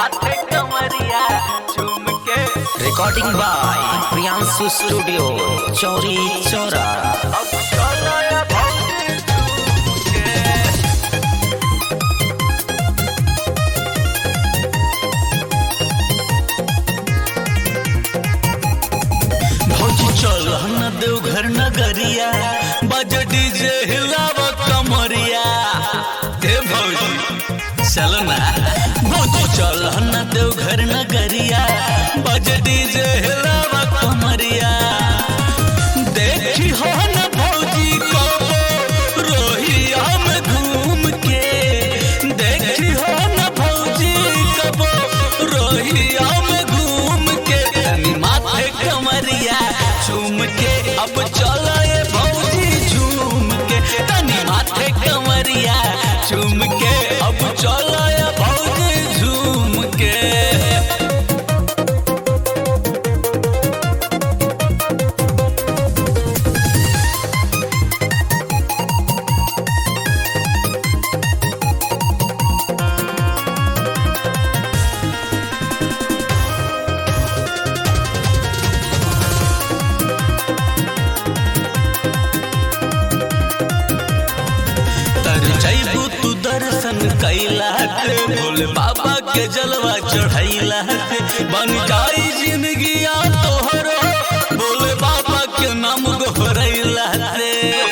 माथे कमरिया झूम के। Recording by Priyanshu studio Chauri Chaura. अब चलो ये भौजी झूम के। भौजी चल न देवघर नगरिया बज डीजे हिलाव कमरिया। हे भौजी चल ना, भौजी चल न देवघर नगरिया बज डीजे हिलाव कमरिया। देखी हो न भौजी कबो रोहिया में घूम के, देखी हो न भौजी कबो रोहिया में घूम के। तनी माथे कमरिया झूम के अब चलो ये भौजी झूम के। तनी माथे कमरिया झूम के अब चलो ये भौजी झूम के। जैबू तू दर्शन कैला के, भोले बाबा के जलवा चढ़ैला के। बन जाई जिंदगिया तोहरो भोले बाबा के नाम गोहरैला रे।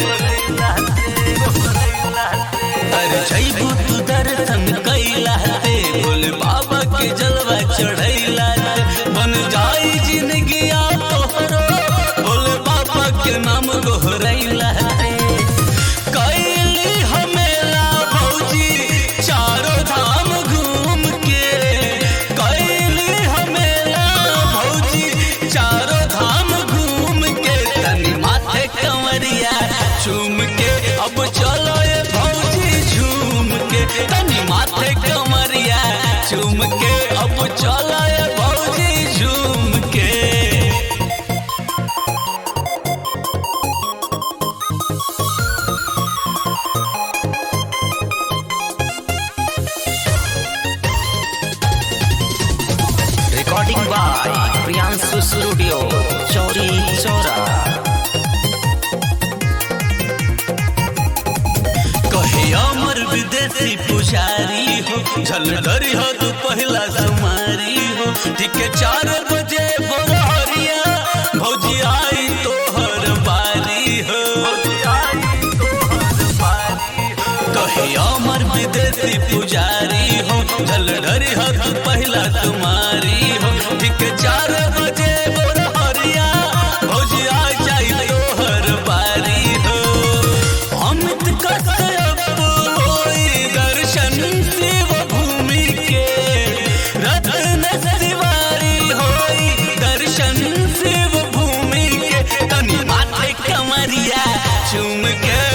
अरे जैबू तू दर्शन कैला के, भोले बाबा के जलवा चढ़ैला के। बन जाई जिंदगिया तोहरो भोले बाबा के नाम गोहरैला रे। कैली हमेला भौजी चारों धाम घूम के, कैली हमेला भौजी चारों धाम घूम के। तनी माथे कमरिया झूम के अब चलो ये भौजी झूम के। तनी माथे कमरिया झूम के अब चलो ये भौजी झूम के। Recording by Priyanshu studio Chauri Chaura. कहे अमर विदेशी पुजारी हो, झलधरी हो तू पहला सुमारी हो। ठीक 4 बजे बोरहरिया भौजी आई तोहर बारी हो। कहे अमर विदेशी पुजारी हो, झलधरी हो तू पहला तुम्हारी हो। ठीक 4 बजे बोरहरिया भौजी आ जाई तोहर बारी हो। अमित कश्यप होई दर्शन शिव भूमि के, रत्न तिवारी होई दर्शन शिव भूमि के। तनी माथे कमरिया झूम के